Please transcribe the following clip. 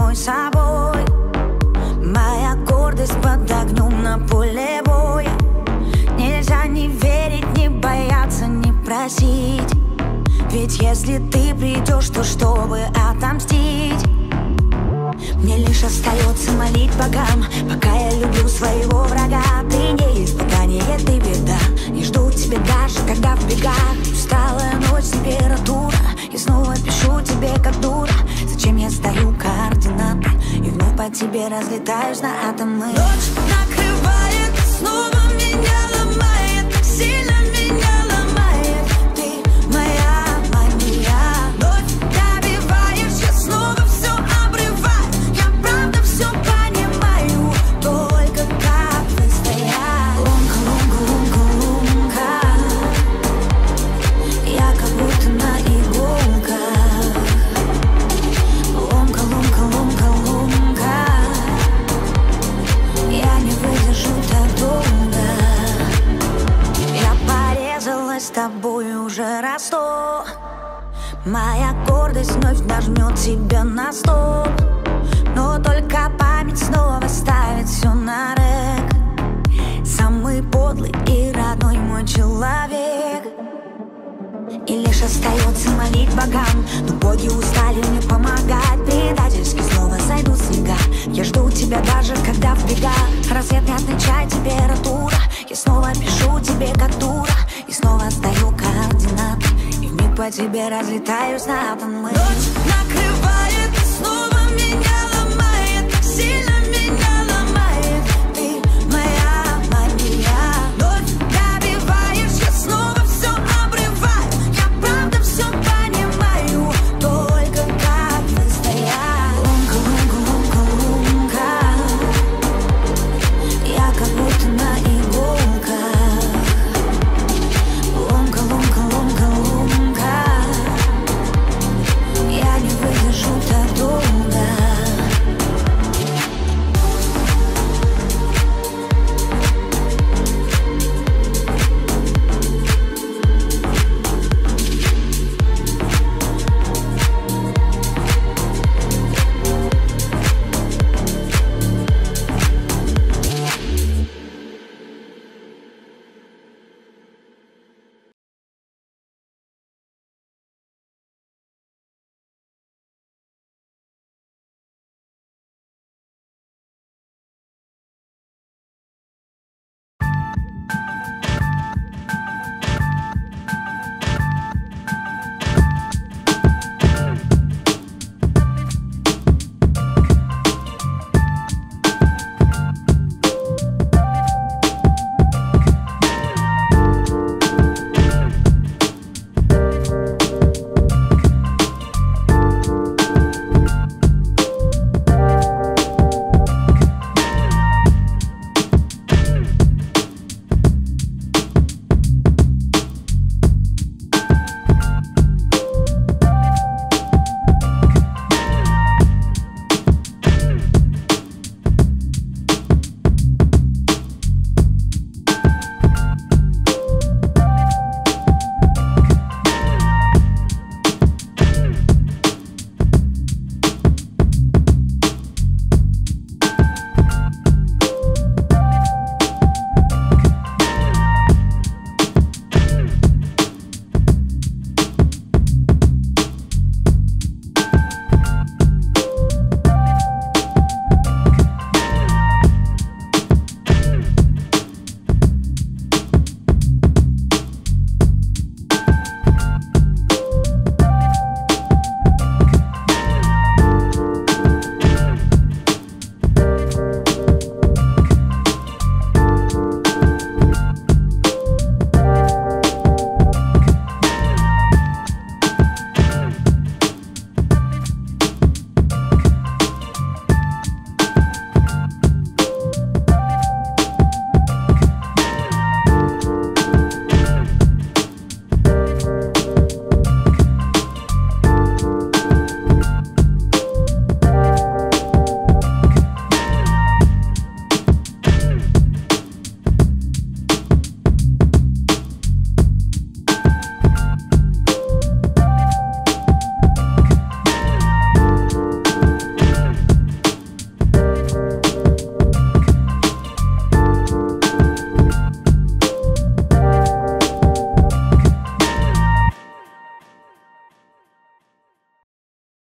самой собой. Моя гордость под огнем на поле боя. Нельзя не верить, не бояться, не просить. Ведь если ты придешь, то чтобы отомстить, мне лишь остается молить богам, пока я люблю своего врага. Ты не испытание, ты беда. Не жду тебя даже, когда в бегах. Усталая ночь, температура. Я снова пишу тебе как дура. Зачем я сдаю координаты и вновь по тебе разлетаюсь на атомы. Ночь накрывает, снова меня ломает. Так сильно меня ломает. Ты моя мания. Ночь добиваешь, я снова все обрываю. Я правда все понимаю, только как выстоять. Ломка, ломка, ломка, ломка. Я как будто на иголках. Ломка, ломка, ломка, ломка. Я не выдержу так долго. Я порезалась с тобой уже раз 100. Моя гордость вновь нажмет тебя на стоп. Но только память снова ставит все на рэк. Самый подлый и родной мой человек. И лишь остается молить богам, но боги устали мне помогать. Предательски снова сойдут снега. Я жду тебя даже когда в бегах. Рассвет не отмечает температура. Я снова пишу тебе как дура. И снова сдаю координаты и вмиг по тебе разлетаюсь на атомы. Ночь накрывает.